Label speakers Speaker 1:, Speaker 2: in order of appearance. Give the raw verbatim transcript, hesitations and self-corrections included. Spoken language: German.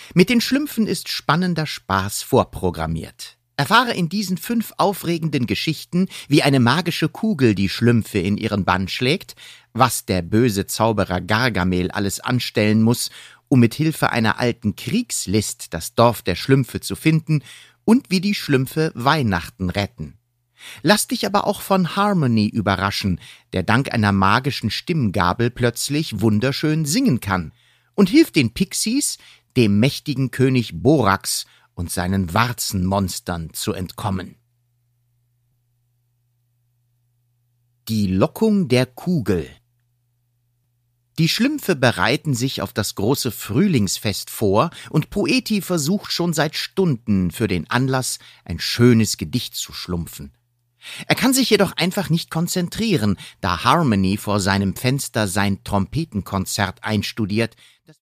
Speaker 1: Mit den Schlümpfen ist spannender Spaß vorprogrammiert. Erfahre in diesen fünf aufregenden Geschichten, wie eine magische Kugel die Schlümpfe in ihren Bann schlägt, was der böse Zauberer Gargamel alles anstellen muss, um mit Hilfe einer alten Kriegslist das Dorf der Schlümpfe zu finden, und wie die Schlümpfe Weihnachten retten. Lass dich aber auch von Harmony überraschen, der dank einer magischen Stimmgabel plötzlich wunderschön singen kann und hilft den Pixies, dem mächtigen König Borax und seinen Warzenmonstern zu entkommen. Die Lockung der Kugel. Die Schlümpfe bereiten sich auf das große Frühlingsfest vor und Poeti versucht schon seit Stunden für den Anlass ein schönes Gedicht zu schlumpfen. Er kann sich jedoch einfach nicht konzentrieren, da Harmony vor seinem Fenster sein Trompetenkonzert einstudiert,